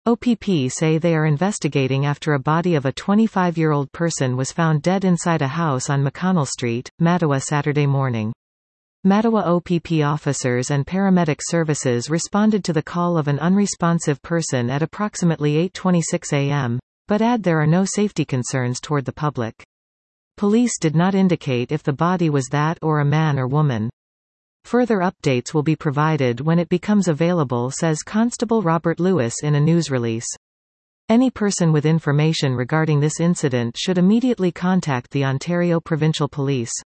OPP say they are investigating after a body of a 25-year-old person was found dead inside a house on McConnell Street, Mattawa Saturday morning. Mattawa OPP officers and paramedic services responded to the call of an unresponsive person at approximately 8:26 a.m., but add there are no safety concerns toward the public. Police did not indicate if the body was that or a man or woman. Further updates will be provided when it becomes available, says Constable Robert Lewis in a news release. Any person with information regarding this incident should immediately contact the Ontario Provincial Police.